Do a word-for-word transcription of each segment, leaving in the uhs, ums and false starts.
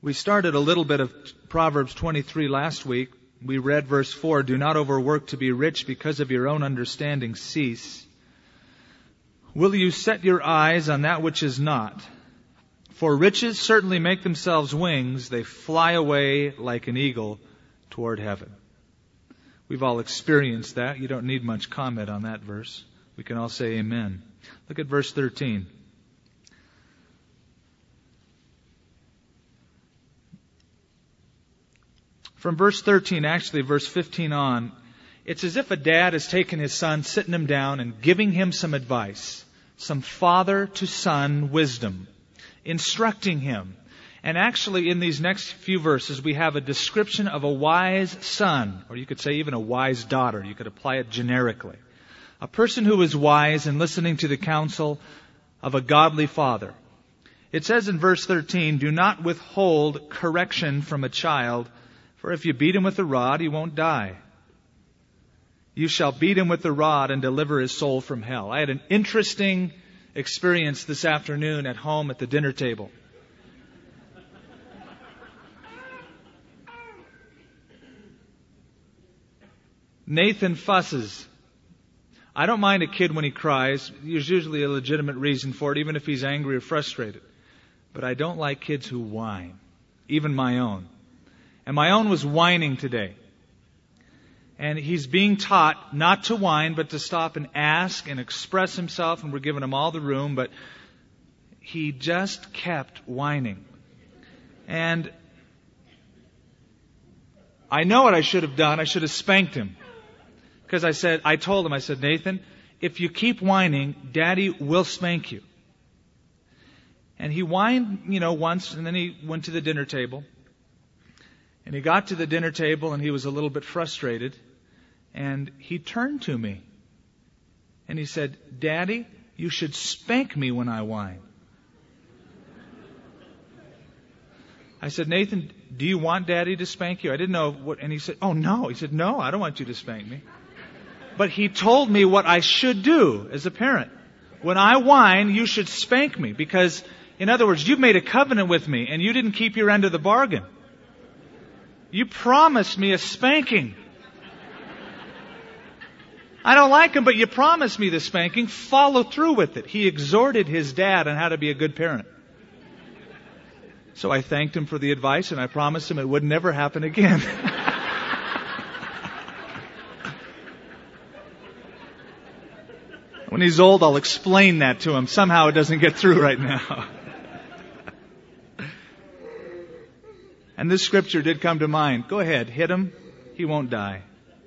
We started a little bit of Proverbs twenty-three last week. We read verse four, "Do not overwork to be rich, because of your own understanding cease. Will you set your eyes on that which is not? For riches certainly make themselves wings. They fly away like an eagle toward heaven." We've all experienced that. You don't need much comment on that verse. We can all say amen. Look at verse thirteen. From verse thirteen, actually verse fifteen on, it's as if a dad has taken his son, sitting him down and giving him some advice, some father to son wisdom, instructing him. And actually in these next few verses we have a description of a wise son, or you could say even a wise daughter. You could apply it generically. A person who is wise and listening to the counsel of a godly father. It says in verse thirteen, "Do not withhold correction from a child, for if you beat him with a rod, he won't die. You shall beat him with the rod and deliver his soul from hell." I had an interesting experience this afternoon at home at the dinner table. Nathan fusses. I don't mind a kid when he cries. There's usually a legitimate reason for it, even if he's angry or frustrated. But I don't like kids who whine, even my own. And my own was whining today. And he's being taught not to whine, but to stop and ask and express himself, and we're giving him all the room, but he just kept whining. And I know what I should have done. I should have spanked him. Because I said, I told him, I said, "Nathan, if you keep whining, Daddy will spank you." And he whined, you know, once, and then he went to the dinner table. And he got to the dinner table and he was a little bit frustrated. And he turned to me. And he said, "Daddy, you should spank me when I whine." I said, "Nathan, do you want Daddy to spank you?" I didn't know what, and he said, "Oh no." He said, "No, I don't want you to spank me." But he told me what I should do as a parent. When I whine, you should spank me. Because, in other words, you've made a covenant with me and you didn't keep your end of the bargain. You promised me a spanking. I don't like him, but you promised me the spanking. Follow through with it. He exhorted his dad on how to be a good parent. So I thanked him for the advice, and I promised him it would never happen again. When he's old, I'll explain that to him. Somehow it doesn't get through right now. And this scripture did come to mind. Go ahead, hit him. He won't die.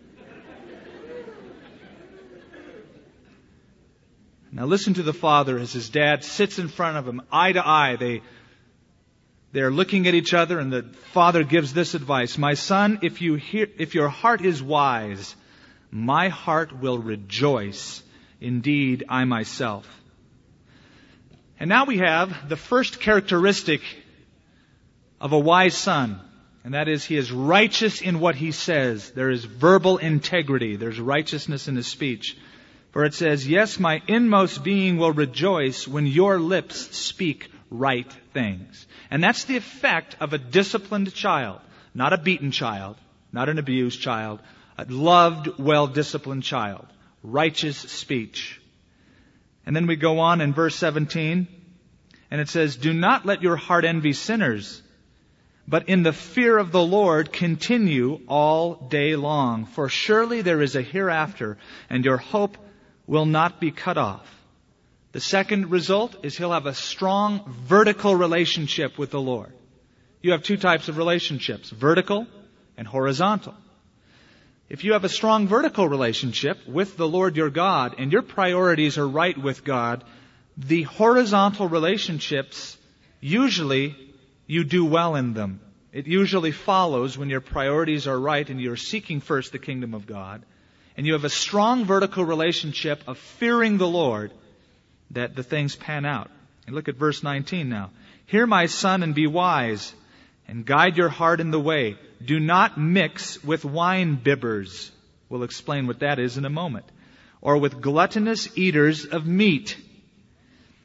Now listen to the father as his dad sits in front of him, eye to eye. They, they're looking at each other, and the father gives this advice: "My son, if you hear, if your heart is wise, my heart will rejoice. Indeed, I myself." And now we have the first characteristic of a wise son, and that is he is righteous in what he says. There is verbal integrity. There's righteousness in his speech. For it says, "Yes, my inmost being will rejoice when your lips speak right things." And that's the effect of a disciplined child, not a beaten child, not an abused child, a loved, well-disciplined child. Righteous speech. And then we go on in verse seventeen, and it says, "Do not let your heart envy sinners, but in the fear of the Lord continue all day long. For surely there is a hereafter, and your hope will not be cut off." The second result is he'll have a strong vertical relationship with the Lord. You have two types of relationships, vertical and horizontal. If you have a strong vertical relationship with the Lord your God, and your priorities are right with God, the horizontal relationships, usually you do well in them. It usually follows when your priorities are right and you're seeking first the kingdom of God, and you have a strong vertical relationship of fearing the Lord, that the things pan out. And look at verse nineteen now. "Hear, my son, and be wise, and guide your heart in the way. Do not mix with wine bibbers." We'll explain what that is in a moment. "Or with gluttonous eaters of meat.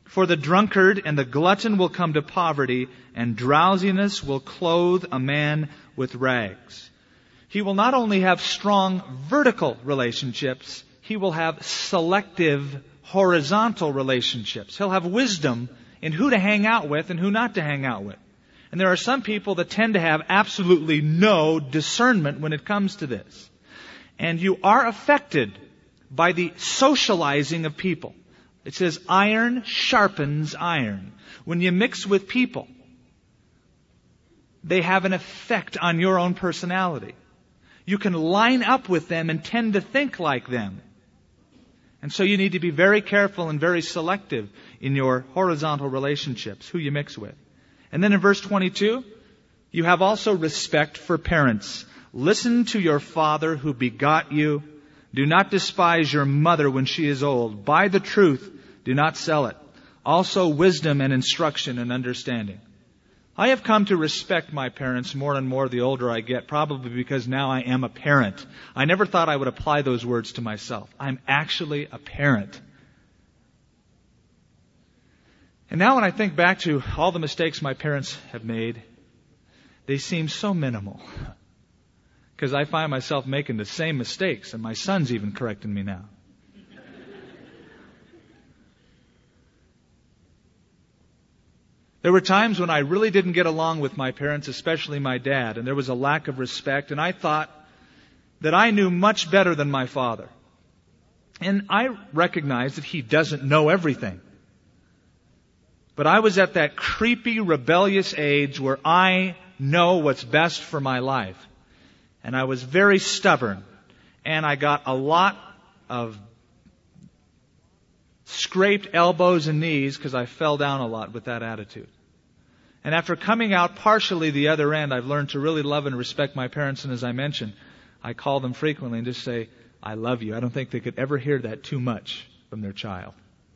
For the drunkard and the glutton will come to poverty, and drowsiness will clothe a man with rags. He will not only have strong vertical relationships, he will have selective horizontal relationships. He'll have wisdom in who to hang out with and who not to hang out with. And there are some people that tend to have absolutely no discernment when it comes to this. And you are affected by the socializing of people. It says iron sharpens iron. When you mix with people, they have an effect on your own personality. You can line up with them and tend to think like them. And so you need to be very careful and very selective in your horizontal relationships, who you mix with. And then in verse twenty-two, you have also respect for parents. Listen to your father who begot you. Do not despise your mother when she is old. Buy the truth. Do not sell it. Also wisdom and instruction and understanding. I have come to respect my parents more and more the older I get, probably because now I am a parent. I never thought I would apply those words to myself. I'm actually a parent. And now when I think back to all the mistakes my parents have made, they seem so minimal. Because I find myself making the same mistakes, and my son's even correcting me now. There were times when I really didn't get along with my parents, especially my dad, and there was a lack of respect, and I thought that I knew much better than my father. And I recognize that he doesn't know everything. But I was at that creepy, rebellious age where I know what's best for my life. And I was very stubborn. And I got a lot of scraped elbows and knees because I fell down a lot with that attitude. And after coming out partially the other end, I've learned to really love and respect my parents. And as I mentioned, I call them frequently and just say, I love you. I don't think they could ever hear that too much from their child.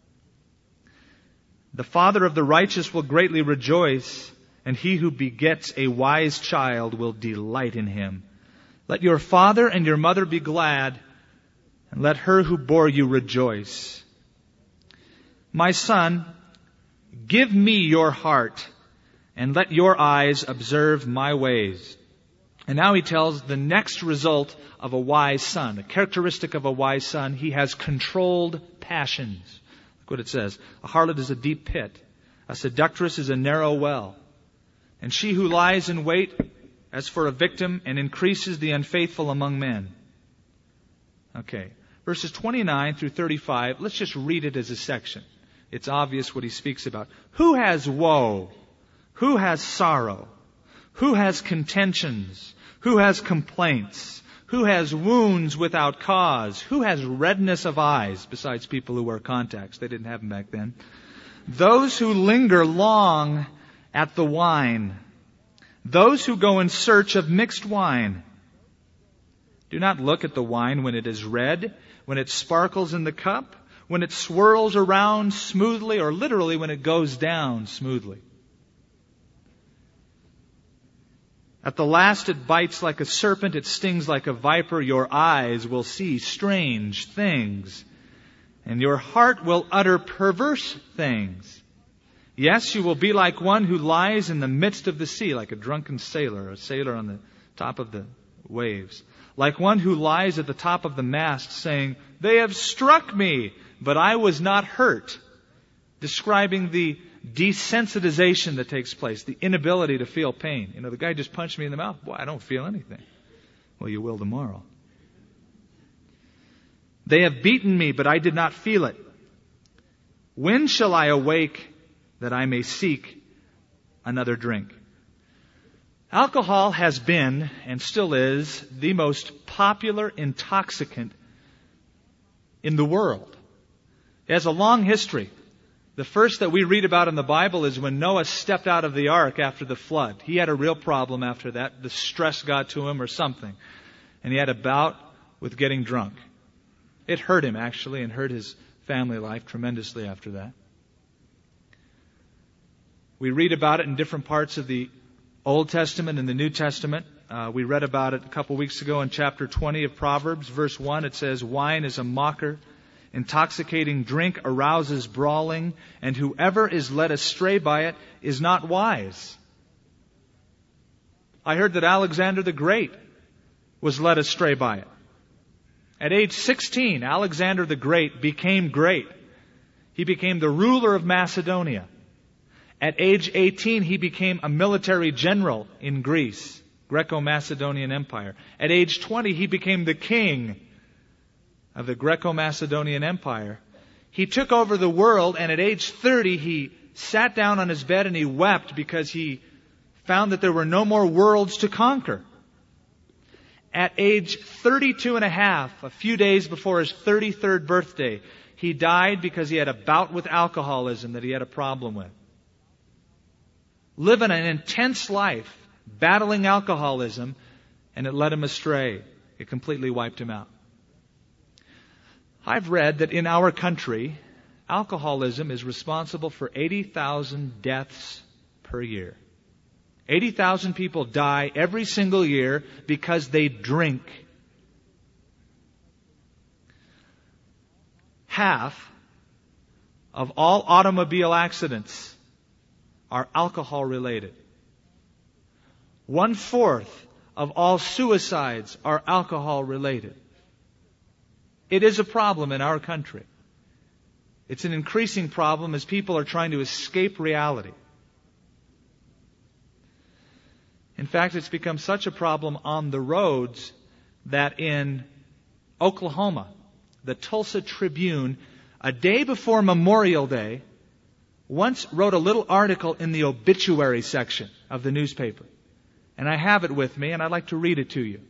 The father of the righteous will greatly rejoice, and he who begets a wise child will delight in him. Let your father and your mother be glad, and let her who bore you rejoice. My son, give me your heart, and let your eyes observe my ways. And now he tells the next result of a wise son, a characteristic of a wise son. He has controlled passions. Look what it says. A harlot is a deep pit. A seductress is a narrow well. And she who lies in wait as for a victim and increases the unfaithful among men. Okay. Verses twenty-nine through thirty-five, let's just read it as a section. It's obvious what he speaks about. Who has woe? Who has sorrow? Who has contentions? Who has complaints? Who has wounds without cause? Who has redness of eyes, besides people who wear contacts? They didn't have them back then. Those who linger long at the wine. Those who go in search of mixed wine. Do not look at the wine when it is red, when it sparkles in the cup, when it swirls around smoothly, or literally when it goes down smoothly. At the last it bites like a serpent, it stings like a viper. Your eyes will see strange things, and your heart will utter perverse things. Yes, you will be like one who lies in the midst of the sea, like a drunken sailor, a sailor on the top of the waves. Like one who lies at the top of the mast saying, they have struck me, but I was not hurt. Describing the desensitization that takes place, the inability to feel pain. You know, the guy just punched me in the mouth. Boy, I don't feel anything. Well, you will tomorrow. They have beaten me, but I did not feel it. When shall I awake that I may seek another drink? Alcohol has been, and still is, the most popular intoxicant in the world. It has a long history. The first that we read about in the Bible is when Noah stepped out of the ark after the flood. He had a real problem after that. The stress got to him or something. And he had a bout with getting drunk. It hurt him, actually, and hurt his family life tremendously after that. We read about it in different parts of the Old Testament and the New Testament. Uh, we read about it a couple weeks ago in chapter twenty of Proverbs, verse one. It says, wine is a mocker, Intoxicating drink arouses brawling, and whoever is led astray by it is not wise. I heard that Alexander the Great was led astray by it. At age sixteen, Alexander the Great became great. He became the ruler of Macedonia. At age eighteen, he became a military general in Greece, Greco-Macedonian Empire. At age twenty, he became the king of the Greco-Macedonian Empire. He took over the world, and at age thirty, he sat down on his bed and he wept because he found that there were no more worlds to conquer. At age thirty-two and a half, a few days before his thirty-third birthday, he died because he had a bout with alcoholism that he had a problem with. Living an intense life, battling alcoholism, and it led him astray. It completely wiped him out. I've read that in our country, alcoholism is responsible for eighty thousand deaths per year. eighty thousand people die every single year because they drink. Half of all automobile accidents are alcohol related. One fourth of all suicides are alcohol related. It is a problem in our country. It's an increasing problem as people are trying to escape reality. In fact, it's become such a problem on the roads that in Oklahoma, the Tulsa Tribune, a day before Memorial Day, once wrote a little article in the obituary section of the newspaper. And I have it with me, and I'd like to read it to you.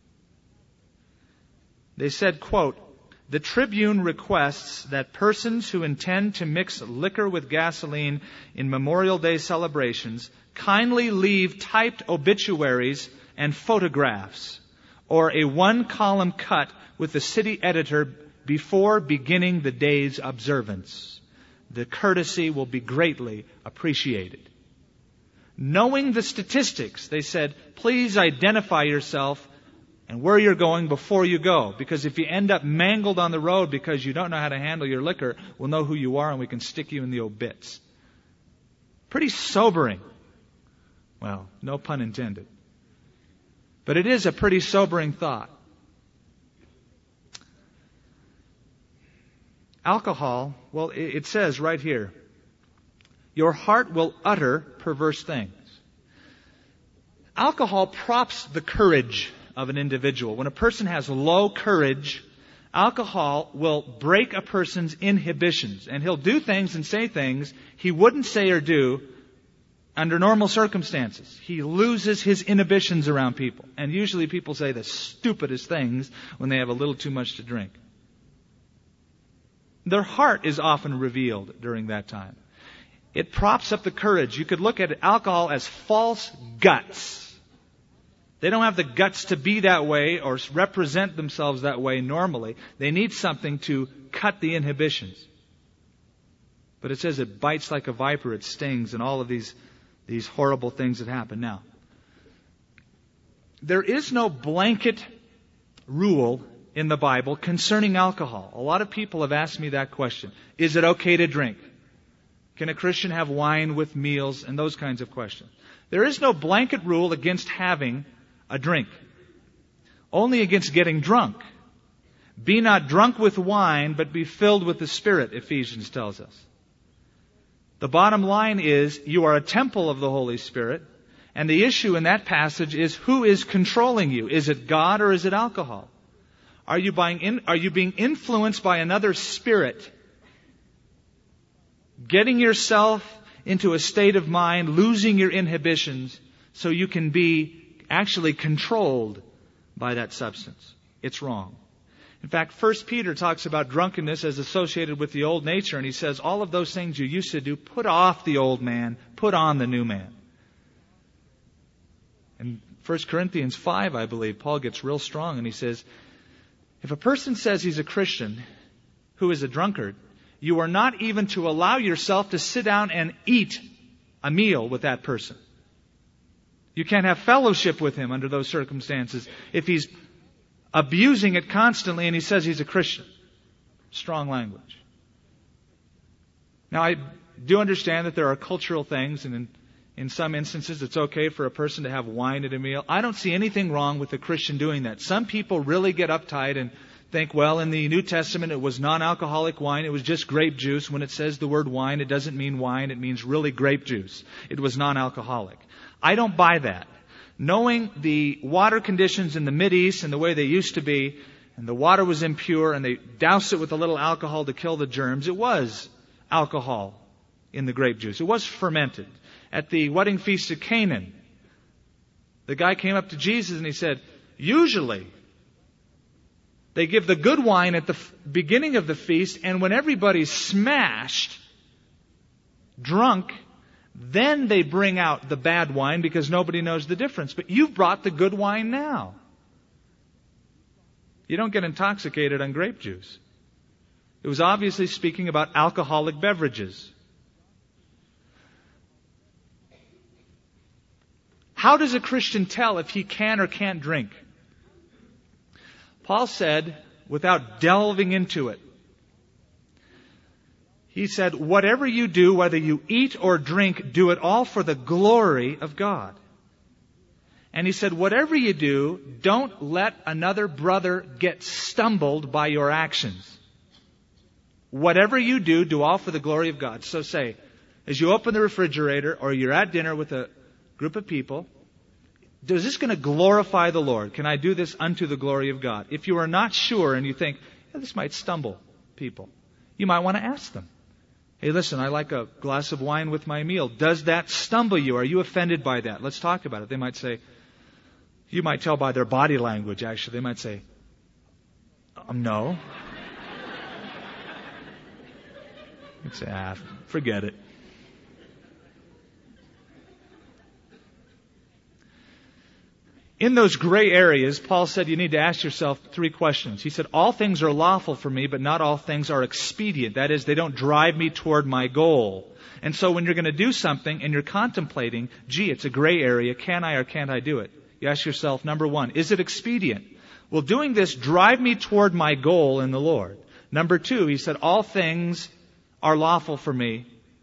They said, quote, "The Tribune requests that persons who intend to mix liquor with gasoline in Memorial Day celebrations kindly leave typed obituaries and photographs or a one-column cut with the city editor before beginning the day's observance. The courtesy will be greatly appreciated." Knowing the statistics, they said, please identify yourself and where you're going before you go. Because if you end up mangled on the road because you don't know how to handle your liquor, we'll know who you are and we can stick you in the obits. Pretty sobering. Well, no pun intended. But it is a pretty sobering thought. Alcohol, well, it says right here, your heart will utter perverse things. Alcohol props the courage of an individual. When a person has low courage, alcohol will break a person's inhibitions. And he'll do things and say things he wouldn't say or do under normal circumstances. He loses his inhibitions around people. And usually people say the stupidest things when they have a little too much to drink. Their heart is often revealed during that time. It props up the courage. You could look at alcohol as false guts. They don't have the guts to be that way or represent themselves that way normally. They need something to cut the inhibitions. But it says it bites like a viper, it stings, and all of these, these horrible things that happen. Now, there is no blanket rule in the Bible concerning alcohol. A lot of people have asked me that question. Is it okay to drink? Can a Christian have wine with meals? And those kinds of questions. There is no blanket rule against having a drink. Only against getting drunk. Be not drunk with wine, but be filled with the Spirit, Ephesians tells us. The bottom line is, you are a temple of the Holy Spirit, and the issue in that passage is, who is controlling you? Is it God or is it alcohol? Are you, buying in, are you being influenced by another spirit? Getting yourself into a state of mind, losing your inhibitions, so you can be actually controlled by that substance. It's wrong. In fact, First Peter talks about drunkenness as associated with the old nature, and he says, all of those things you used to do, put off the old man, put on the new man. In First Corinthians five, I believe, Paul gets real strong, and he says, if a person says he's a Christian who is a drunkard, you are not even to allow yourself to sit down and eat a meal with that person. You can't have fellowship with him under those circumstances if he's abusing it constantly and he says he's a Christian. Strong language. Now, I do understand that there are cultural things, and in, in some instances it's okay for a person to have wine at a meal. I don't see anything wrong with a Christian doing that. Some people really get uptight and think, well, in the New Testament it was non-alcoholic wine, it was just grape juice. When it says the word wine, it doesn't mean wine, it means really grape juice. It was non-alcoholic. I don't buy that. Knowing the water conditions in the Mideast and the way they used to be, and the water was impure, and they doused it with a little alcohol to kill the germs, it was alcohol in the grape juice. It was fermented. At the wedding feast of Canaan, the guy came up to Jesus and he said, usually they give the good wine at the f- beginning of the feast, and when everybody's smashed, drunk, then they bring out the bad wine because nobody knows the difference. But you've brought the good wine now. You don't get intoxicated on grape juice. It was obviously speaking about alcoholic beverages. How does a Christian tell if he can or can't drink? Paul said, without delving into it, he said, whatever you do, whether you eat or drink, do it all for the glory of God. And he said, whatever you do, don't let another brother get stumbled by your actions. Whatever you do, do all for the glory of God. So say, as you open the refrigerator or you're at dinner with a group of people, is this going to glorify the Lord? Can I do this unto the glory of God? If you are not sure and you think, yeah, this might stumble people, you might want to ask them. Hey, listen, I like a glass of wine with my meal. Does that stumble you? Are you offended by that? Let's talk about it. They might say, you might tell by their body language, actually. They might say, um, no. You'd say, ah, forget it. In those gray areas, Paul said you need to ask yourself three questions. He said, all things are lawful for me, but not all things are expedient. That is, they don't drive me toward my goal. And so when you're going to do something and you're contemplating, gee, it's a gray area, can I or can't I do it? You ask yourself, number one, is it expedient? Will doing this drive me toward my goal in the Lord? Number two, he said, all things are lawful for me,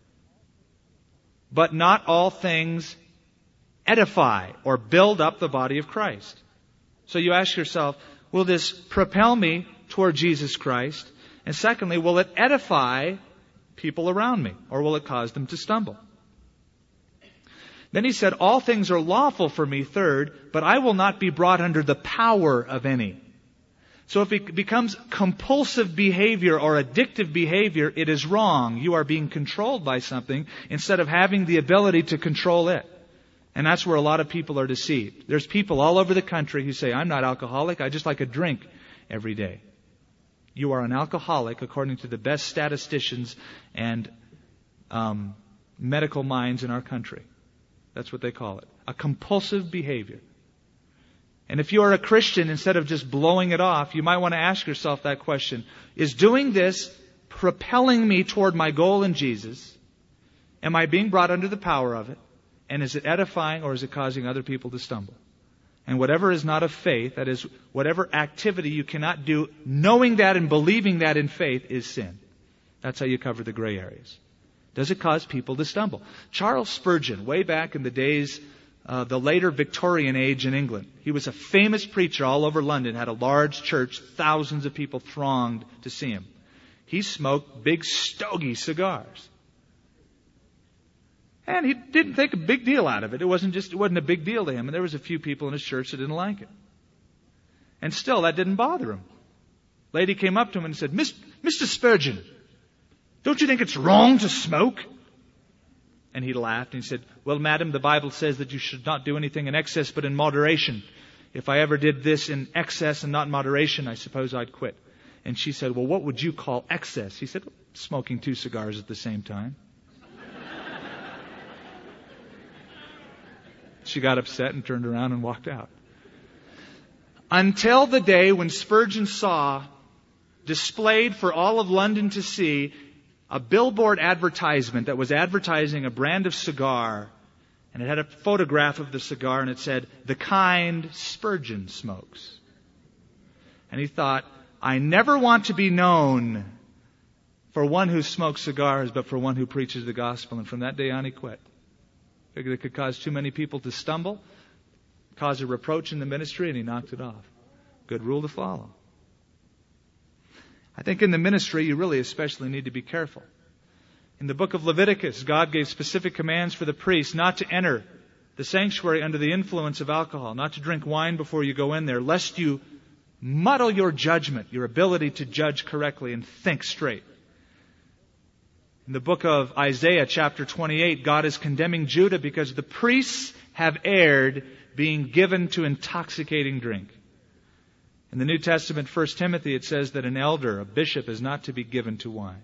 but not all things edify or build up the body of Christ. So you ask yourself, will this propel me toward Jesus Christ? And secondly, will it edify people around me, or will it cause them to stumble? Then he said, all things are lawful for me, third, but I will not be brought under the power of any. So if it becomes compulsive behavior or addictive behavior, it is wrong. You are being controlled by something instead of having the ability to control it. And that's where a lot of people are deceived. There's people all over the country who say, I'm not alcoholic, I just like a drink every day. You are an alcoholic according to the best statisticians and um, medical minds in our country. That's what they call it. A compulsive behavior. And if you are a Christian, instead of just blowing it off, you might want to ask yourself that question. Is doing this propelling me toward my goal in Jesus? Am I being brought under the power of it? And is it edifying or is it causing other people to stumble? And whatever is not of faith, that is, whatever activity you cannot do, knowing that and believing that in faith is sin. That's how you cover the gray areas. Does it cause people to stumble? Charles Spurgeon, way back in the days, uh, the later Victorian age in England, he was a famous preacher all over London, had a large church, thousands of people thronged to see him. He smoked big stogie cigars. And he didn't think a big deal out of it. It wasn't just, it wasn't a big deal to him. And there was a few people in his church that didn't like it. And still, that didn't bother him. Lady came up to him and said, Mister Spurgeon, don't you think it's wrong to smoke? And he laughed and he said, well, madam, the Bible says that you should not do anything in excess but in moderation. If I ever did this in excess and not in moderation, I suppose I'd quit. And she said, well, what would you call excess? He said, smoking two cigars at the same time. She got upset and turned around and walked out. Until the day when Spurgeon saw, displayed for all of London to see, a billboard advertisement that was advertising a brand of cigar, and it had a photograph of the cigar, and it said, the kind Spurgeon smokes. And he thought, I never want to be known for one who smokes cigars, but for one who preaches the gospel. And from that day on, he quit. Figured it could cause too many people to stumble, cause a reproach in the ministry, and he knocked it off. Good rule to follow. I think in the ministry, you really especially need to be careful. In the book of Leviticus, God gave specific commands for the priests not to enter the sanctuary under the influence of alcohol, not to drink wine before you go in there, lest you muddle your judgment, your ability to judge correctly and think straight. In the book of Isaiah, chapter twenty-eight, God is condemning Judah because the priests have erred, being given to intoxicating drink. In the New Testament, First Timothy, it says that an elder, a bishop, is not to be given to wine.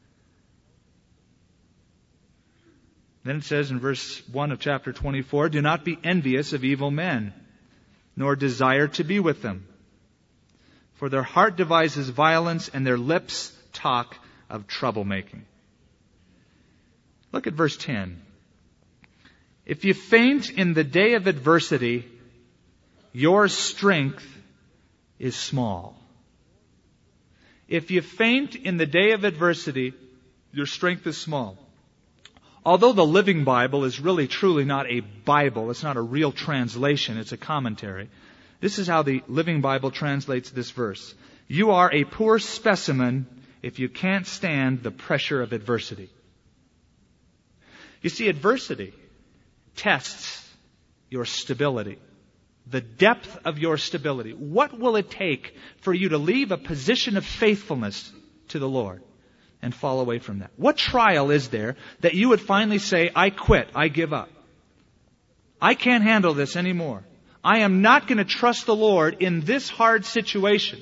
Then it says in verse one of chapter twenty-four, do not be envious of evil men, nor desire to be with them. For their heart devises violence, and their lips talk of troublemaking. Look at verse ten. If you faint in the day of adversity, your strength is small. If you faint in the day of adversity, your strength is small. Although the Living Bible is really truly not a Bible, it's not a real translation, it's a commentary. This is how the Living Bible translates this verse. You are a poor specimen if you can't stand the pressure of adversity. You see, adversity tests your stability, the depth of your stability. What will it take for you to leave a position of faithfulness to the Lord and fall away from that? What trial is there that you would finally say, I quit, I give up? I can't handle this anymore. I am not going to trust the Lord in this hard situation.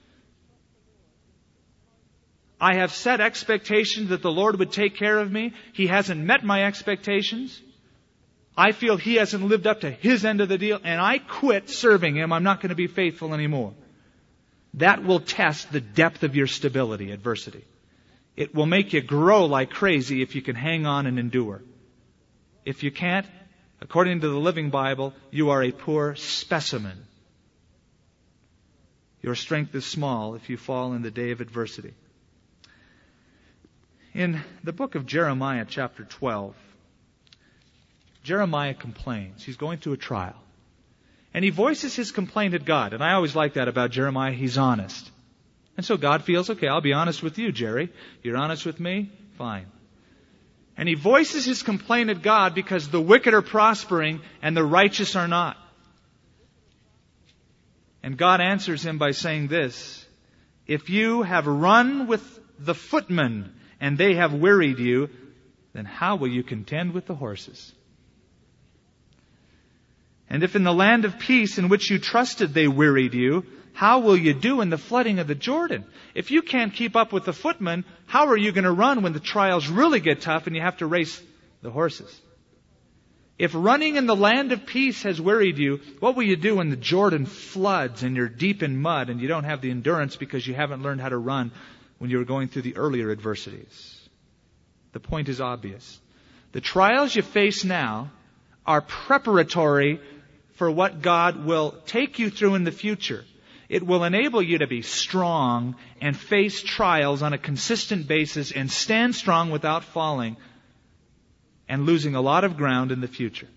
I have set expectations that the Lord would take care of me. He hasn't met my expectations. I feel He hasn't lived up to His end of the deal, and I quit serving Him. I'm not going to be faithful anymore. That will test the depth of your stability, adversity. It will make you grow like crazy if you can hang on and endure. If you can't, according to the Living Bible, you are a poor specimen. Your strength is small if you fall in the day of adversity. In the book of Jeremiah, chapter twelve, Jeremiah complains. He's going through a trial. And he voices his complaint at God. And I always like that about Jeremiah. He's honest. And so God feels, okay, I'll be honest with you, Jerry. You're honest with me? Fine. And he voices his complaint at God because the wicked are prospering and the righteous are not. And God answers him by saying this, if you have run with the footmen and they have wearied you, then how will you contend with the horses? And if in the land of peace in which you trusted they wearied you, how will you do in the flooding of the Jordan? If you can't keep up with the footmen, how are you going to run when the trials really get tough and you have to race the horses? If running in the land of peace has wearied you, what will you do when the Jordan floods and you're deep in mud and you don't have the endurance because you haven't learned how to run when you were going through the earlier adversities? The point is obvious. The trials you face now are preparatory for what God will take you through in the future. It will enable you to be strong and face trials on a consistent basis and stand strong without falling and losing a lot of ground in the future.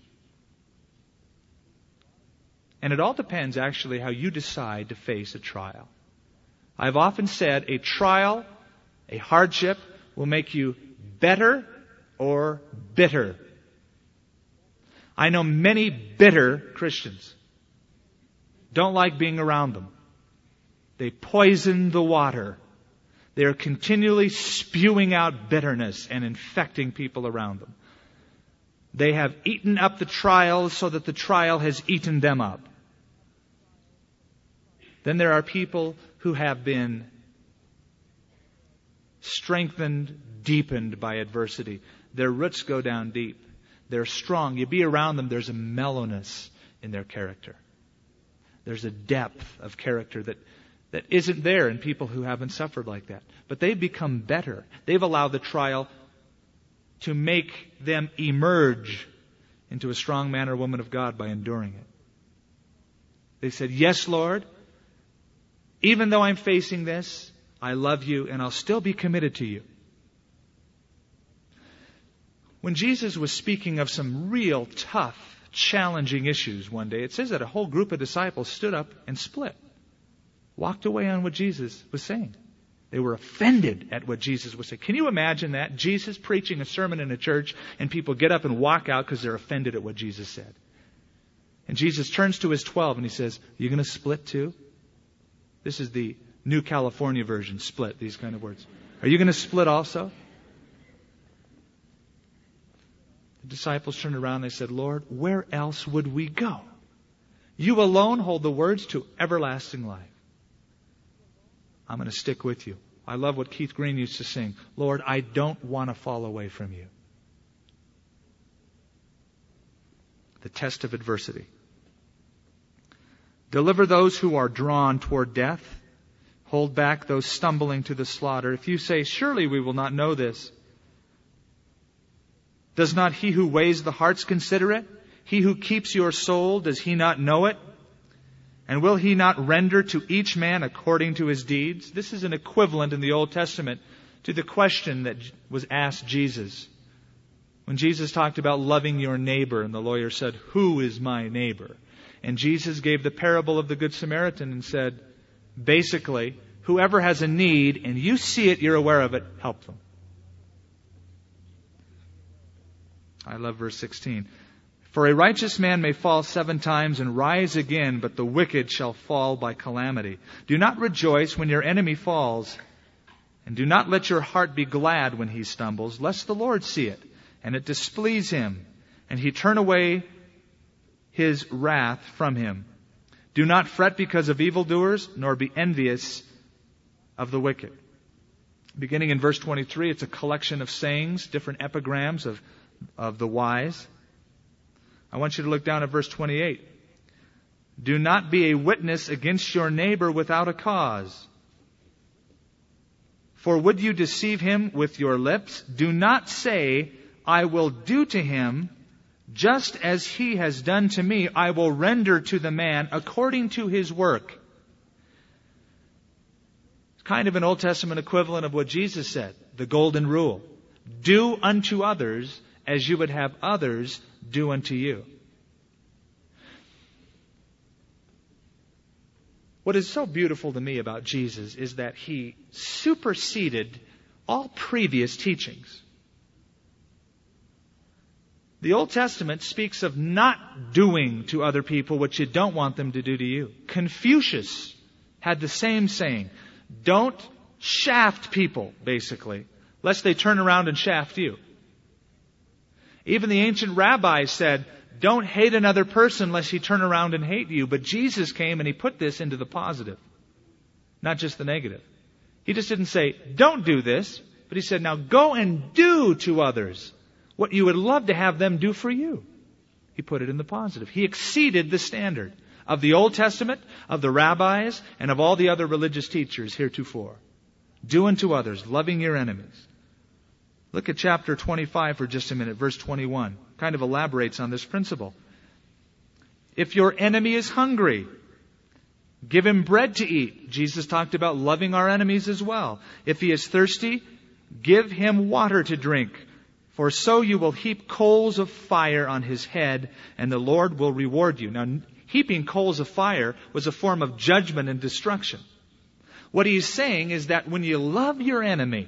And it all depends actually how you decide to face a trial. I've often said a trial, a hardship, will make you better or bitter. I know many bitter Christians. Don't like being around them. They poison the water. They are continually spewing out bitterness and infecting people around them. They have eaten up the trial so that the trial has eaten them up. Then there are people who have been strengthened, deepened by adversity. Their roots go down deep. They're strong. You be around them, there's a mellowness in their character. There's a depth of character that, that isn't there in people who haven't suffered like that. But they've become better. They've allowed the trial to make them emerge into a strong man or woman of God by enduring it. They said, yes, Lord, even though I'm facing this, I love you and I'll still be committed to you. When Jesus was speaking of some real tough, challenging issues one day, it says that a whole group of disciples stood up and split, walked away on what Jesus was saying. They were offended at what Jesus was saying. Can you imagine that? Jesus preaching a sermon in a church and people get up and walk out because they're offended at what Jesus said. And Jesus turns to his twelve and he says, "Are you going to split too?" This is the New California version, split, these kind of words. Are you going to split also? The disciples turned around and they said, "Lord, where else would we go? You alone hold the words to everlasting life. I'm going to stick with you." I love what Keith Green used to sing. "Lord, I don't want to fall away from you." The test of adversity. Deliver those who are drawn toward death. Hold back those stumbling to the slaughter. If you say, "Surely we will not know this," does not he who weighs the hearts consider it? He who keeps your soul, does he not know it? And will he not render to each man according to his deeds? This is an equivalent in the Old Testament to the question that was asked Jesus. When Jesus talked about loving your neighbor, and the lawyer said, "Who is my neighbor?" And Jesus gave the parable of the Good Samaritan and said, basically, whoever has a need and you see it, you're aware of it, help them. I love verse sixteen. For a righteous man may fall seven times and rise again, but the wicked shall fall by calamity. Do not rejoice when your enemy falls, and do not let your heart be glad when he stumbles, lest the Lord see it, and it displease him, and he turn away his wrath from him. Do not fret because of evildoers, nor be envious of the wicked. Beginning in verse twenty-three, it's a collection of sayings, different epigrams of, of the wise. I want you to look down at verse twenty-eight. Do not be a witness against your neighbor without a cause. For would you deceive him with your lips? Do not say, I will do to him just as he has done to me. I will render to the man according to his work. It's kind of an Old Testament equivalent of what Jesus said, the golden rule. Do unto others as you would have others do unto you. What is so beautiful to me about Jesus is that He superseded all previous teachings. The Old Testament speaks of not doing to other people what you don't want them to do to you. Confucius had the same saying. Don't shaft people, basically, lest they turn around and shaft you. Even the ancient rabbis said, don't hate another person lest he turn around and hate you. But Jesus came and He put this into the positive, not just the negative. He just didn't say, don't do this, but He said, now go and do to others what you would love to have them do for you. He put it in the positive. He exceeded the standard of the Old Testament, of the rabbis, and of all the other religious teachers heretofore. Do unto others, loving your enemies. Look at chapter twenty-five for just a minute, verse twenty-one. Kind of elaborates on this principle. If your enemy is hungry, give him bread to eat. Jesus talked about loving our enemies as well. If he is thirsty, give him water to drink. For so you will heap coals of fire on his head, and the Lord will reward you. Now, heaping coals of fire was a form of judgment and destruction. What He's saying is that when you love your enemy,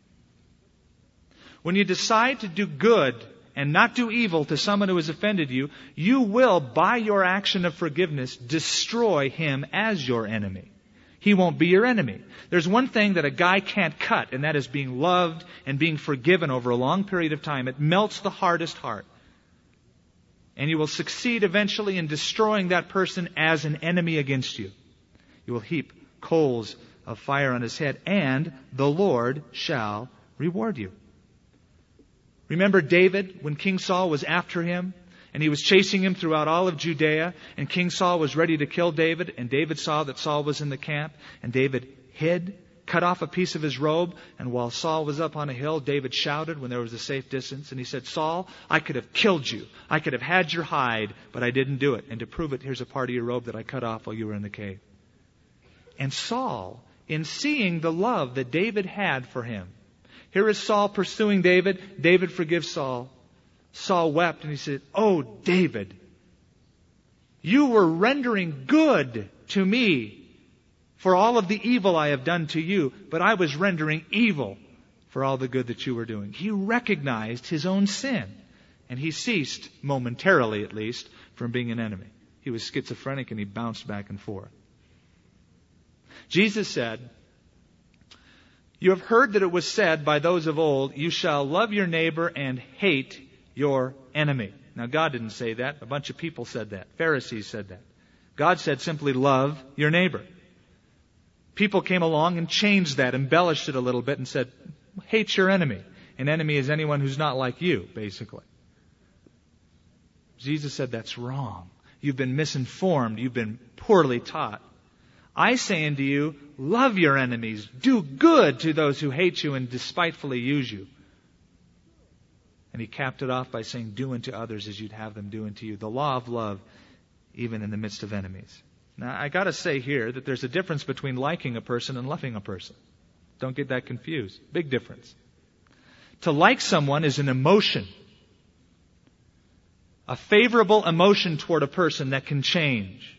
when you decide to do good and not do evil to someone who has offended you, you will, by your action of forgiveness, destroy him as your enemy. He won't be your enemy. There's one thing that a guy can't cut, and that is being loved and being forgiven over a long period of time. It melts the hardest heart. And you will succeed eventually in destroying that person as an enemy against you. You will heap coals of fire on his head, and the Lord shall reward you. Remember David, when King Saul was after him, and he was chasing him throughout all of Judea, and King Saul was ready to kill David, and David saw that Saul was in the camp, and David hid, cut off a piece of his robe, and while Saul was up on a hill, David shouted when there was a safe distance, and he said, Saul, I could have killed you. I could have had your hide, but I didn't do it. And to prove it, here's a part of your robe that I cut off while you were in the cave. And Saul, in seeing the love that David had for him, here is Saul pursuing David. David forgives Saul. Saul wept and he said, "Oh, David, you were rendering good to me for all of the evil I have done to you, but I was rendering evil for all the good that you were doing." He recognized his own sin, and he ceased, momentarily at least, from being an enemy. He was schizophrenic and he bounced back and forth. Jesus said, "You have heard that it was said by those of old, 'You shall love your neighbor and hate your enemy.'" Now, God didn't say that. A bunch of people said that. Pharisees said that. God said simply, "Love your neighbor." People came along and changed that, embellished it a little bit and said, "Hate your enemy." An enemy is anyone who's not like you, basically. Jesus said that's wrong. You've been misinformed. You've been poorly taught. I say unto you, love your enemies. Do good to those who hate you and despitefully use you. And he capped it off by saying, do unto others as you'd have them do unto you. The law of love, even in the midst of enemies. Now, I got to say here that there's a difference between liking a person and loving a person. Don't get that confused. Big difference. To like someone is an emotion. A favorable emotion toward a person that can change.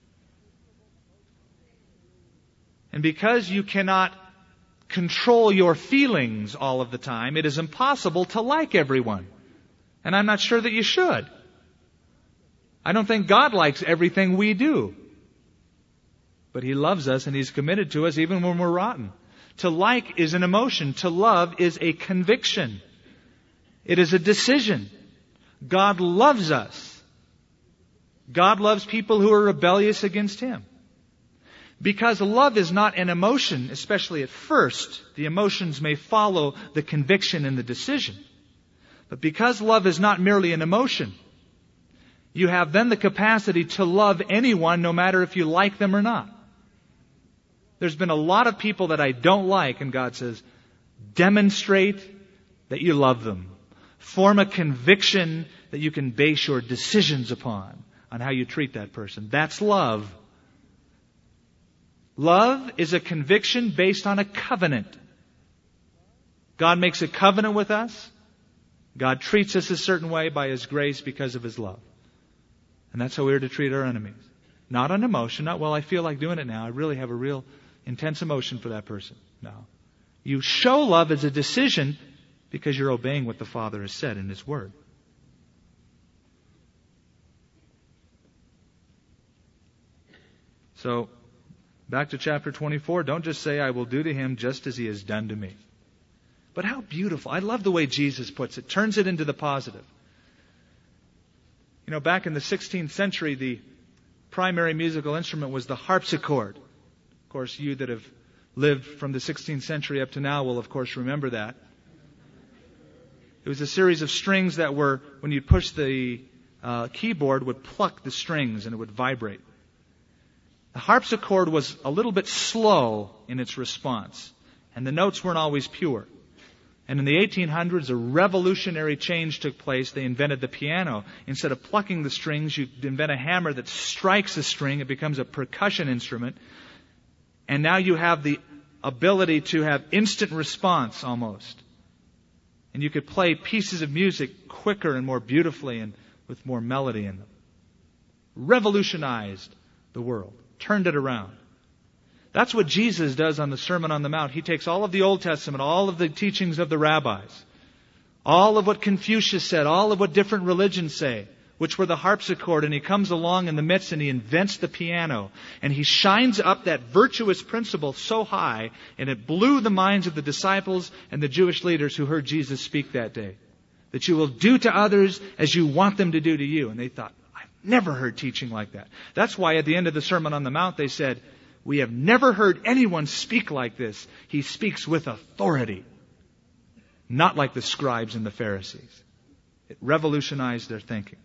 And because you cannot control your feelings all of the time, it is impossible to like everyone. And I'm not sure that you should. I don't think God likes everything we do. But He loves us and He's committed to us even when we're rotten. To like is an emotion. To love is a conviction. It is a decision. God loves us. God loves people who are rebellious against Him. Because love is not an emotion, especially at first, the emotions may follow the conviction and the decision. But because love is not merely an emotion, you have then the capacity to love anyone no matter if you like them or not. There's been a lot of people that I don't like, and God says, demonstrate that you love them. Form a conviction that you can base your decisions upon, on how you treat that person. That's love. Love is a conviction based on a covenant. God makes a covenant with us. God treats us a certain way by His grace because of His love. And that's how we are to treat our enemies. Not on emotion, not, well, I feel like doing it now. I really have a real intense emotion for that person. No. You show love as a decision because you're obeying what the Father has said in His Word. So, back to chapter twenty-four. Don't just say, I will do to him just as he has done to me. But how beautiful. I love the way Jesus puts it. Turns it into the positive. You know, back in the sixteenth century, the primary musical instrument was the harpsichord. Of course, you that have lived from the sixteenth century up to now will, of course, remember that. It was a series of strings that were, when you push the uh, keyboard, would pluck the strings and it would vibrate. The harpsichord was a little bit slow in its response, and the notes weren't always pure. And in the eighteen hundreds, a revolutionary change took place. They invented the piano. Instead of plucking the strings, you invent a hammer that strikes a string. It becomes a percussion instrument. And now you have the ability to have instant response almost. And you could play pieces of music quicker and more beautifully and with more melody in them. Revolutionized the world. Turned it around. That's what Jesus does on the Sermon on the Mount. He takes all of the Old Testament, all of the teachings of the rabbis, all of what Confucius said, all of what different religions say, which were the harpsichord, and He comes along in the midst and He invents the piano. And He shines up that virtuous principle so high, and it blew the minds of the disciples and the Jewish leaders who heard Jesus speak that day. That you will do to others as you want them to do to you. And they thought, I've never heard teaching like that. That's why at the end of the Sermon on the Mount they said, we have never heard anyone speak like this. He speaks with authority. Not like the scribes and the Pharisees. It revolutionized their thinking.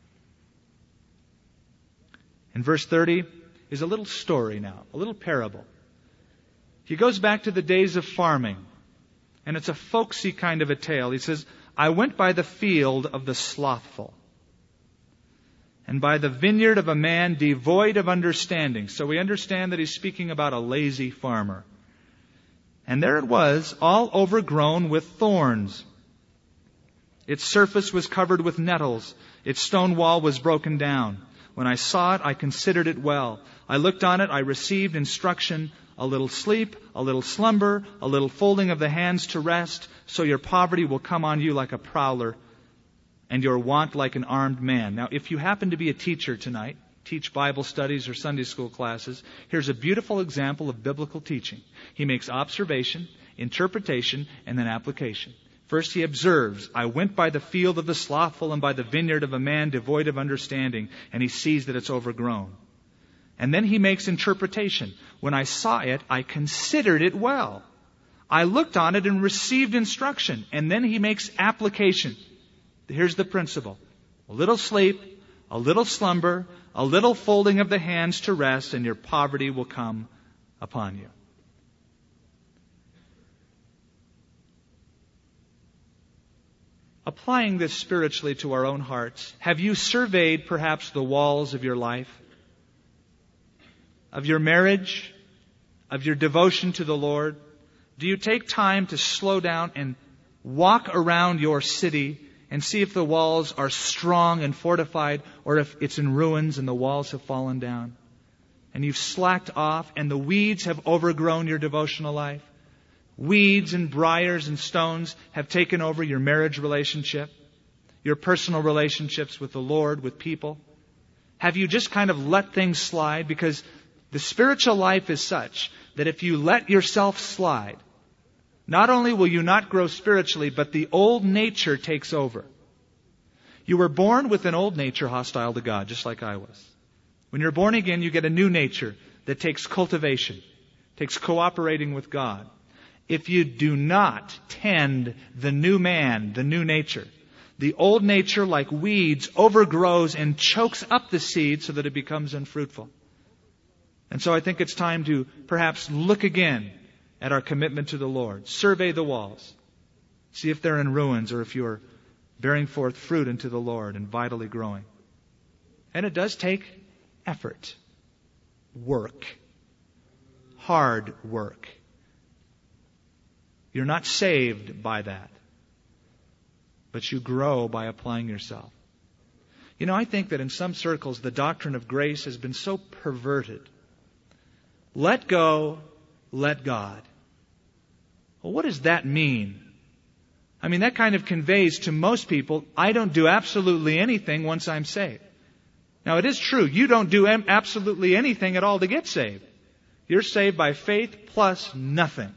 In verse thirty is a little story now, a little parable. He goes back to the days of farming, and it's a folksy kind of a tale. He says, I went by the field of the slothful, and by the vineyard of a man devoid of understanding. So we understand that he's speaking about a lazy farmer. And there it was, all overgrown with thorns. Its surface was covered with nettles. Its stone wall was broken down. When I saw it, I considered it well. I looked on it, I received instruction, a little sleep, a little slumber, a little folding of the hands to rest, so your poverty will come on you like a prowler, and your want like an armed man. Now, if you happen to be a teacher tonight, teach Bible studies or Sunday school classes, here's a beautiful example of biblical teaching. He makes observation, interpretation, and then application. First he observes, I went by the field of the slothful and by the vineyard of a man devoid of understanding, and he sees that it's overgrown. And then he makes interpretation. When I saw it, I considered it well. I looked on it and received instruction. And then he makes application. Here's the principle. A little sleep, a little slumber, a little folding of the hands to rest, and your poverty will come upon you. Applying this spiritually to our own hearts, have you surveyed perhaps the walls of your life? Of your marriage? Of your devotion to the Lord? Do you take time to slow down and walk around your city and see if the walls are strong and fortified, or if it's in ruins and the walls have fallen down? And you've slacked off and the weeds have overgrown your devotional life? Weeds and briars and stones have taken over your marriage relationship, your personal relationships with the Lord, with people. Have you just kind of let things slide? Because the spiritual life is such that if you let yourself slide, not only will you not grow spiritually, but the old nature takes over. You were born with an old nature hostile to God, just like I was. When you're born again, you get a new nature that takes cultivation, takes cooperating with God. If you do not tend the new man, the new nature, the old nature, like weeds, overgrows and chokes up the seed so that it becomes unfruitful. And so I think it's time to perhaps look again at our commitment to the Lord. Survey the walls. See if they're in ruins or if you're bearing forth fruit unto the Lord and vitally growing. And it does take effort, work, hard work. You're not saved by that, but you grow by applying yourself. You know, I think that in some circles the doctrine of grace has been so perverted. Let go, let God. Well, what does that mean? I mean, that kind of conveys to most people, I don't do absolutely anything once I'm saved. Now, it is true, you don't do absolutely anything at all to get saved. You're saved by faith plus nothing.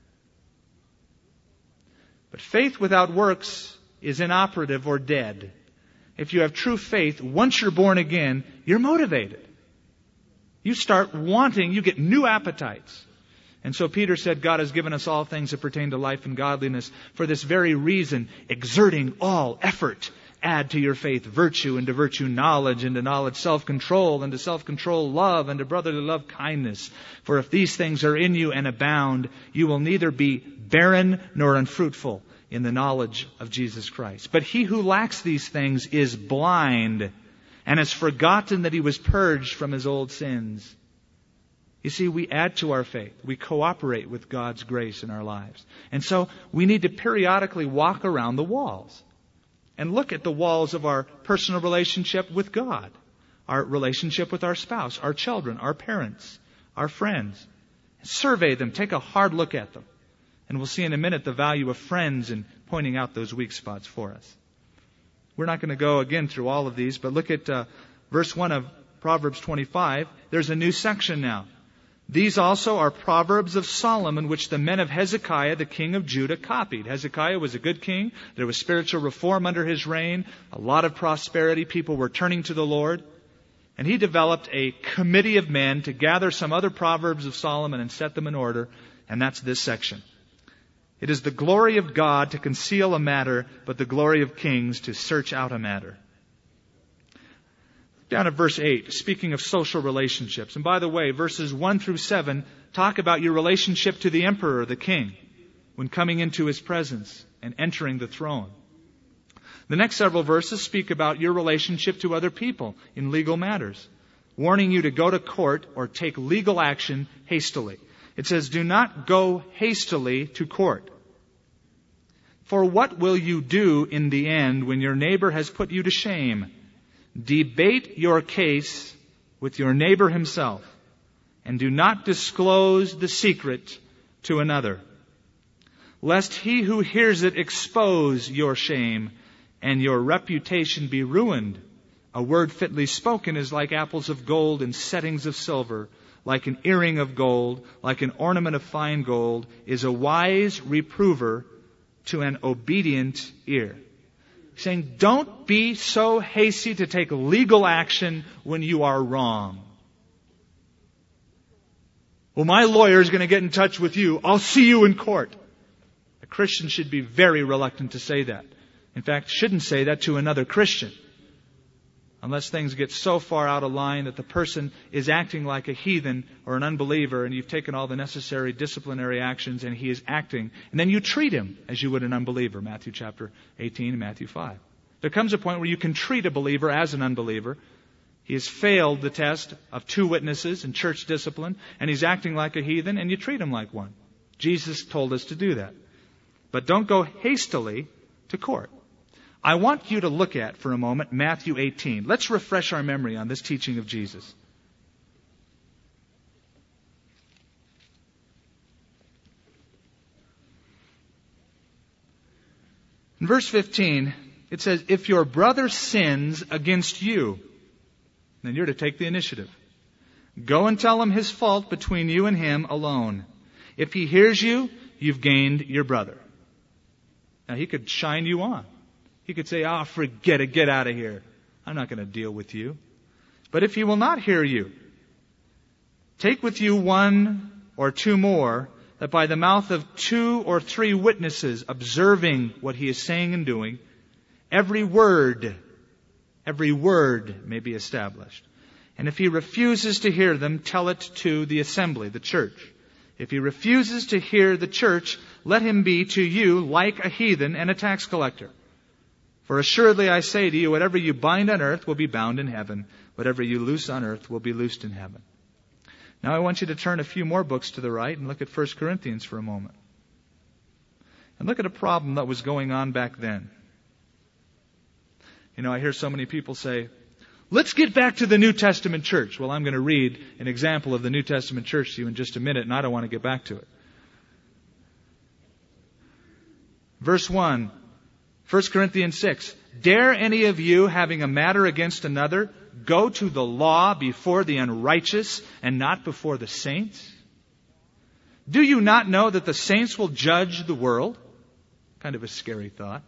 But faith without works is inoperative or dead. If you have true faith, once you're born again, you're motivated. You start wanting, you get new appetites. And so Peter said, God has given us all things that pertain to life and godliness. For this very reason, exerting all effort, add to your faith virtue, and to virtue knowledge, and to knowledge self-control, and to self-control love, and to brotherly love kindness. For if these things are in you and abound, you will neither be barren nor unfruitful in the knowledge of Jesus Christ. But he who lacks these things is blind, and has forgotten that he was purged from his old sins. You see, we add to our faith. We cooperate with God's grace in our lives. And so we need to periodically walk around the walls and look at the walls of our personal relationship with God, our relationship with our spouse, our children, our parents, our friends. Survey them. Take a hard look at them. And we'll see in a minute the value of friends in pointing out those weak spots for us. We're not going to go again through all of these, but look at uh, verse one of Proverbs twenty-five. There's a new section now. These also are Proverbs of Solomon, which the men of Hezekiah, the king of Judah, copied. Hezekiah was a good king. There was spiritual reform under his reign. A lot of prosperity. People were turning to the Lord. And he developed a committee of men to gather some other Proverbs of Solomon and set them in order. And that's this section. It is the glory of God to conceal a matter, but the glory of kings to search out a matter. Down at verse eight, speaking of social relationships. And by the way, verses one through seven talk about your relationship to the emperor, the king, when coming into his presence and entering the throne. The next several verses speak about your relationship to other people in legal matters, warning you to go to court or take legal action hastily. It says, do not go hastily to court. For what will you do in the end when your neighbor has put you to shame? Debate your case with your neighbor himself, and do not disclose the secret to another, lest he who hears it expose your shame and your reputation be ruined. A word fitly spoken is like apples of gold in settings of silver, like an earring of gold, like an ornament of fine gold, is a wise reprover to an obedient ear. Saying, don't be so hasty to take legal action when you are wrong. Well, my lawyer is going to get in touch with you. I'll see you in court. A Christian should be very reluctant to say that. In fact, shouldn't say that to another Christian. Unless things get so far out of line that the person is acting like a heathen or an unbeliever, and you've taken all the necessary disciplinary actions and he is acting, and then you treat him as you would an unbeliever. Matthew chapter eighteen and Matthew five. There comes a point where you can treat a believer as an unbeliever. He has failed the test of two witnesses in church discipline, and he's acting like a heathen, and you treat him like one. Jesus told us to do that. But don't go hastily to court. I want you to look at, for a moment, Matthew eighteen. Let's refresh our memory on this teaching of Jesus. In verse fifteen, it says, if your brother sins against you, then you're to take the initiative. Go and tell him his fault between you and him alone. If he hears you, you've gained your brother. Now, he could shine you on. He could say, oh, forget it, get out of here. I'm not going to deal with you. But if he will not hear you, take with you one or two more, that by the mouth of two or three witnesses observing what he is saying and doing, every word, every word may be established. And if he refuses to hear them, tell it to the assembly, the church. If he refuses to hear the church, let him be to you like a heathen and a tax collector. For assuredly I say to you, whatever you bind on earth will be bound in heaven. Whatever you loose on earth will be loosed in heaven. Now I want you to turn a few more books to the right and look at First Corinthians for a moment. And look at a problem that was going on back then. You know, I hear so many people say, let's get back to the New Testament church. Well, I'm going to read an example of the New Testament church to you in just a minute, and I don't want to get back to it. Verse one. First Corinthians six, dare any of you, having a matter against another, go to the law before the unrighteous and not before the saints? Do you not know that the saints will judge the world? Kind of a scary thought.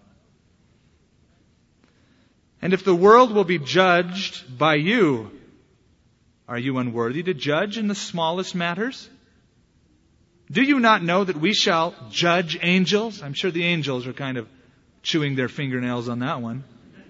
And if the world will be judged by you, are you unworthy to judge in the smallest matters? Do you not know that we shall judge angels? I'm sure the angels are kind of chewing their fingernails on that one.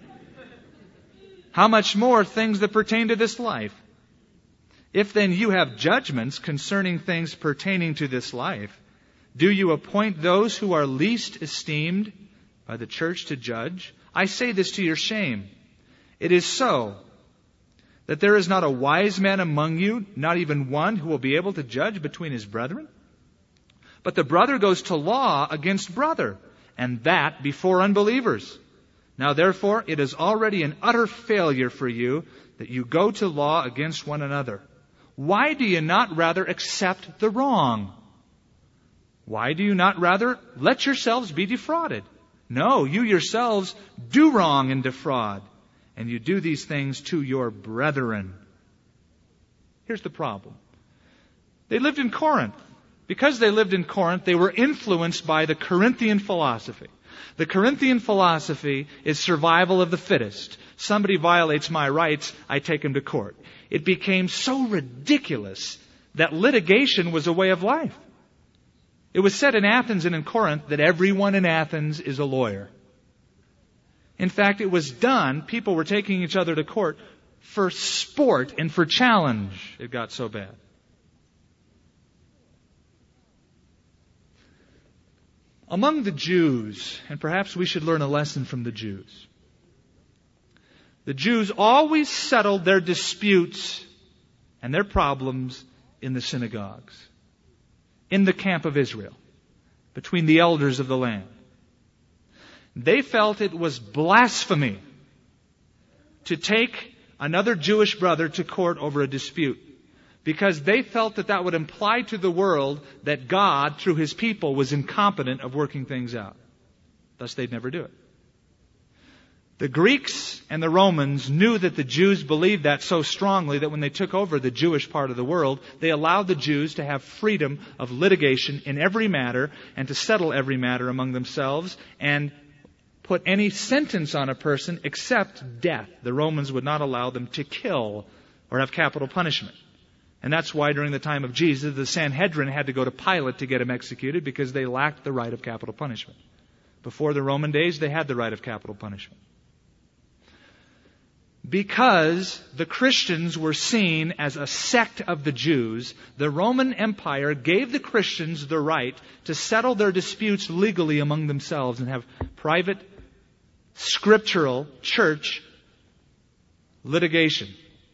How much more things that pertain to this life? If then you have judgments concerning things pertaining to this life, do you appoint those who are least esteemed by the church to judge? I say this to your shame. It is so that there is not a wise man among you, not even one who will be able to judge between his brethren. But the brother goes to law against brother, and that before unbelievers. Now therefore, it is already an utter failure for you that you go to law against one another. Why do you not rather accept the wrong? Why do you not rather let yourselves be defrauded? No, you yourselves do wrong and defraud, and you do these things to your brethren. Here's the problem. They lived in Corinth. Because they lived in Corinth, they were influenced by the Corinthian philosophy. The Corinthian philosophy is survival of the fittest. Somebody violates my rights, I take him to court. It became so ridiculous that litigation was a way of life. It was said in Athens and in Corinth that everyone in Athens is a lawyer. In fact, it was done, people were taking each other to court for sport and for challenge. It got so bad. Among the Jews, and perhaps we should learn a lesson from the Jews, the Jews always settled their disputes and their problems in the synagogues, in the camp of Israel, between the elders of the land. They felt it was blasphemy to take another Jewish brother to court over a dispute, because they felt that that would imply to the world that God, through His people, was incompetent of working things out. Thus, they'd never do it. The Greeks and the Romans knew that the Jews believed that so strongly that when they took over the Jewish part of the world, they allowed the Jews to have freedom of litigation in every matter and to settle every matter among themselves and put any sentence on a person except death. The Romans would not allow them to kill or have capital punishment. And that's why during the time of Jesus, the Sanhedrin had to go to Pilate to get him executed, because they lacked the right of capital punishment. Before the Roman days, they had the right of capital punishment. Because the Christians were seen as a sect of the Jews, the Roman Empire gave the Christians the right to settle their disputes legally among themselves and have private, scriptural, church litigation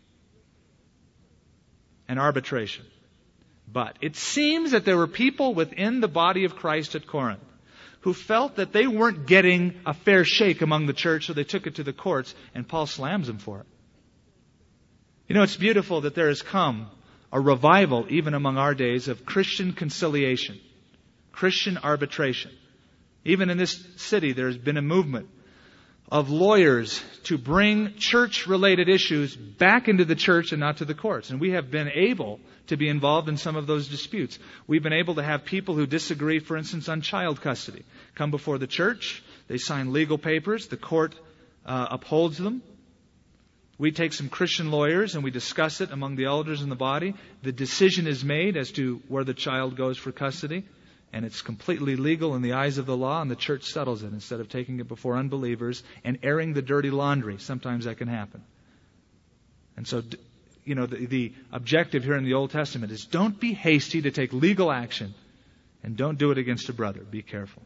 and arbitration. But it seems that there were people within the body of Christ at Corinth who felt that they weren't getting a fair shake among the church, so they took it to the courts, and Paul slams them for it. You know, it's beautiful that there has come a revival, even among our days, of Christian conciliation, Christian arbitration. Even in this city, there's been a movement of lawyers to bring church-related issues back into the church and not to the courts. And we have been able to be involved in some of those disputes. We've been able to have people who disagree, for instance, on child custody, come before the church. They sign legal papers. The court uh, upholds them. We take some Christian lawyers and we discuss it among the elders in the body. The decision is made as to where the child goes for custody. And it's completely legal in the eyes of the law, and the church settles it instead of taking it before unbelievers and airing the dirty laundry. Sometimes that can happen. And so, you know, the, the objective here in the Old Testament is don't be hasty to take legal action, and don't do it against a brother. Be careful.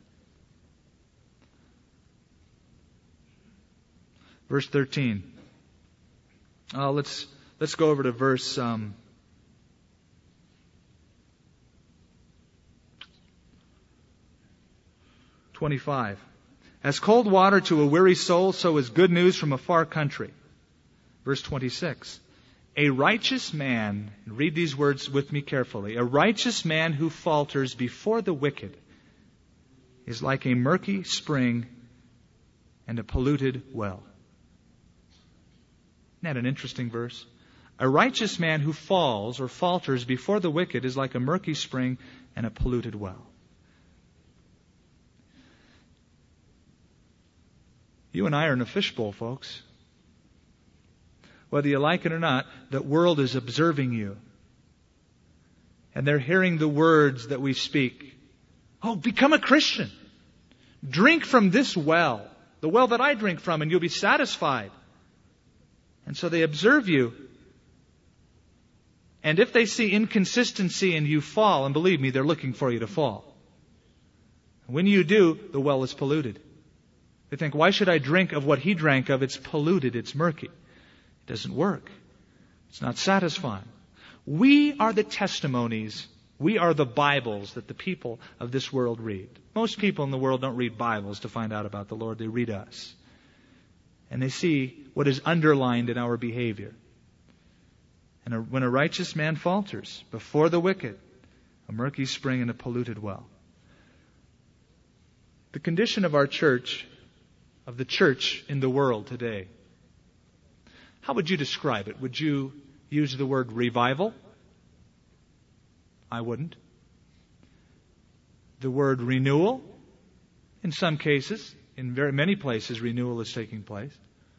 Verse thirteen. Uh, let's let's go over to verse um, twenty-five. As cold water to a weary soul, so is good news from a far country. Verse twenty-six. A righteous man, read these words with me carefully, a righteous man who falters before the wicked is like a murky spring and a polluted well. Isn't that an interesting verse? A righteous man who falls or falters before the wicked is like a murky spring and a polluted well. You and I are in a fishbowl, folks. Whether you like it or not, the world is observing you. And they're hearing the words that we speak. Oh, become a Christian. Drink from this well, the well that I drink from, and you'll be satisfied. And so they observe you. And if they see inconsistency and you fall, and believe me, they're looking for you to fall. When you do, the well is polluted. They think, why should I drink of what he drank of? It's polluted, it's murky. It doesn't work. It's not satisfying. We are the testimonies. We are the Bibles that the people of this world read. Most people in the world don't read Bibles to find out about the Lord. They read us. And they see what is underlined in our behavior. And a, when a righteous man falters before the wicked, a murky spring and a polluted well. The condition of our church, of the church in the world today, how would you describe it? Would you use the word revival? I wouldn't. The word renewal? In some cases, in very many places, renewal is taking place.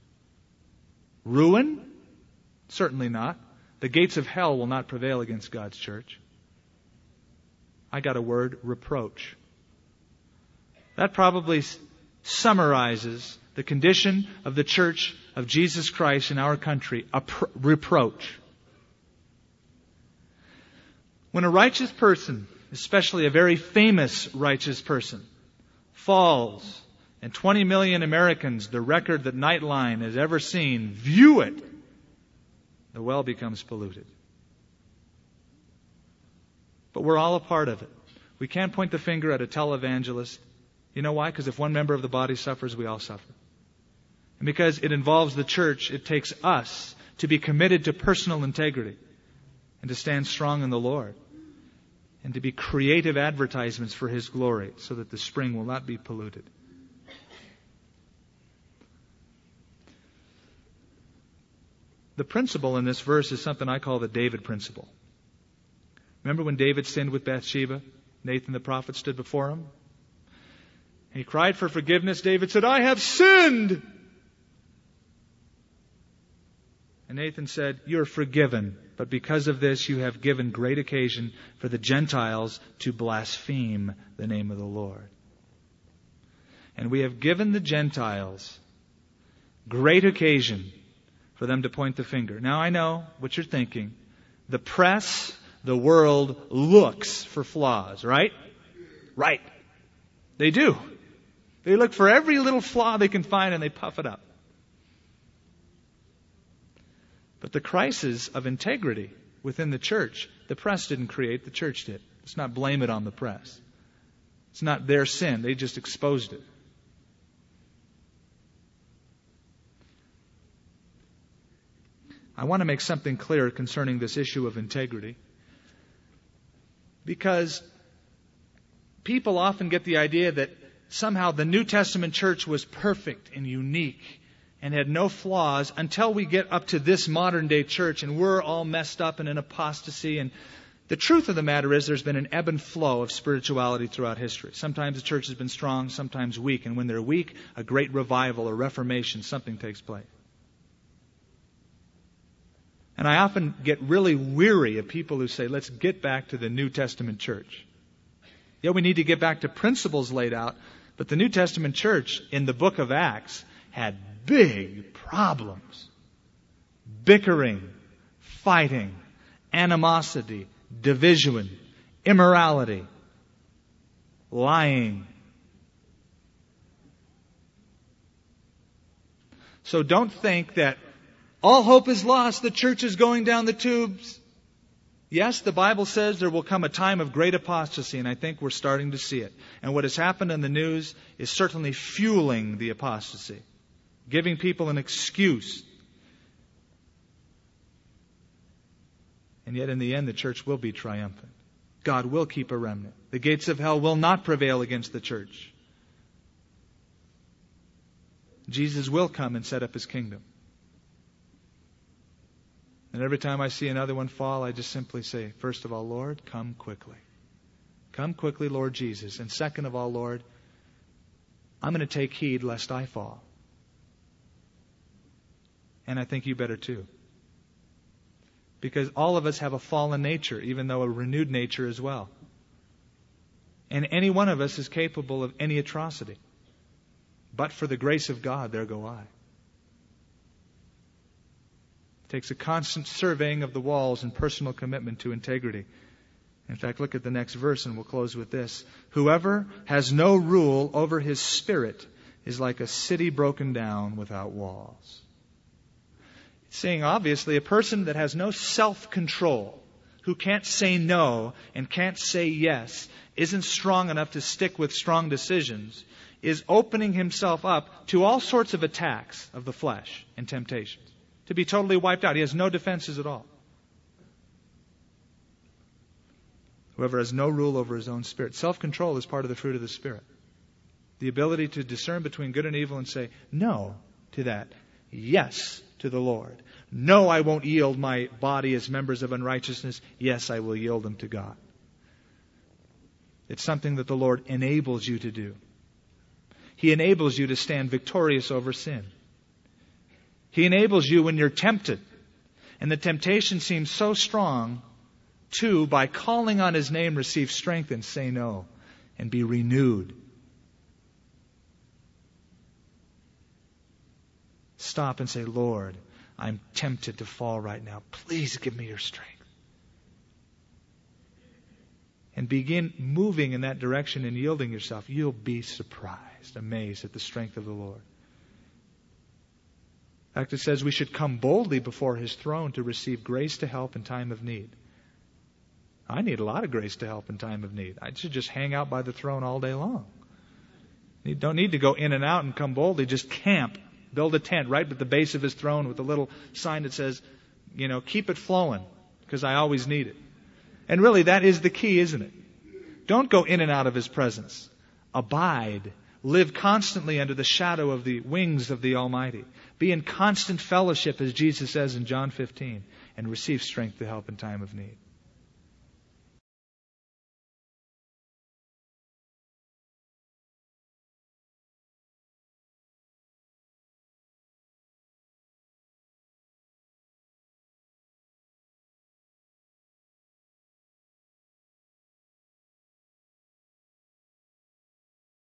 Ruin? Certainly not. The gates of hell will not prevail against God's church. I got a word, reproach. That probably summarizes the condition of the church of Jesus Christ in our country, a pr- reproach. When a righteous person, especially a very famous righteous person, falls, and twenty million Americans, the record that Nightline has ever seen, view it, the well becomes polluted. But we're all a part of it. We can't point the finger at a televangelist. You know why? Because if one member of the body suffers, we all suffer. And because it involves the church, it takes us to be committed to personal integrity and to stand strong in the Lord and to be creative advertisements for His glory so that the spring will not be polluted. The principle in this verse is something I call the David principle. Remember when David sinned with Bathsheba? Nathan the prophet stood before him. He cried for forgiveness. David said, I have sinned. And Nathan said, you're forgiven, but because of this you have given great occasion for the Gentiles to blaspheme the name of the Lord. And we have given the Gentiles great occasion for them to point the finger. Now I know what you're thinking. The press, the world looks for flaws, right? Right. They do. They look for every little flaw they can find and they puff it up. But the crisis of integrity within the church, the press didn't create, the church did. Let's not blame it on the press. It's not their sin. They just exposed it. I want to make something clear concerning this issue of integrity. Because people often get the idea that somehow the New Testament church was perfect and unique and had no flaws until we get up to this modern day church and we're all messed up and in apostasy. And the truth of the matter is there's been an ebb and flow of spirituality throughout history. Sometimes the church has been strong, sometimes weak. And when they're weak, a great revival, a reformation, something takes place. And I often get really weary of people who say, let's get back to the New Testament church. Yeah, we need to get back to principles laid out, but the New Testament church in the book of Acts had big problems. Bickering, fighting, animosity, division, immorality, lying. So don't think that all hope is lost, the church is going down the tubes. Yes, the Bible says there will come a time of great apostasy, and I think we're starting to see it. And what has happened in the news is certainly fueling the apostasy, giving people an excuse. And yet in the end, the church will be triumphant. God will keep a remnant. The gates of hell will not prevail against the church. Jesus will come and set up His kingdom. And every time I see another one fall, I just simply say, first of all, Lord, come quickly. Come quickly, Lord Jesus. And second of all, Lord, I'm going to take heed lest I fall. And I think you better too. Because all of us have a fallen nature, even though a renewed nature as well. And any one of us is capable of any atrocity. But for the grace of God, there go I. It takes a constant surveying of the walls and personal commitment to integrity. In fact, look at the next verse and we'll close with this. Whoever has no rule over his spirit is like a city broken down without walls. It's saying, obviously, a person that has no self-control, who can't say no and can't say yes, isn't strong enough to stick with strong decisions, is opening himself up to all sorts of attacks of the flesh and temptations. To be totally wiped out. He has no defenses at all. Whoever has no rule over his own spirit. Self-control is part of the fruit of the Spirit. The ability to discern between good and evil and say no to that. Yes to the Lord. No, I won't yield my body as members of unrighteousness. Yes, I will yield them to God. It's something that the Lord enables you to do. He enables you to stand victorious over sin. He enables you when you're tempted. And the temptation seems so strong to, by calling on His name, receive strength and say no and be renewed. Stop and say, Lord, I'm tempted to fall right now. Please give me your strength. And begin moving in that direction and yielding yourself. You'll be surprised, amazed at the strength of the Lord. In fact, it says we should come boldly before His throne to receive grace to help in time of need. I need a lot of grace to help in time of need. I should just hang out by the throne all day long. You don't need to go in and out and come boldly. Just camp. Build a tent right at the base of His throne with a little sign that says, you know, keep it flowing, because I always need it. And really, that is the key, isn't it? Don't go in and out of His presence. Abide. Live constantly under the shadow of the wings of the Almighty. Be in constant fellowship, as Jesus says in John fifteen, and receive strength to help in time of need.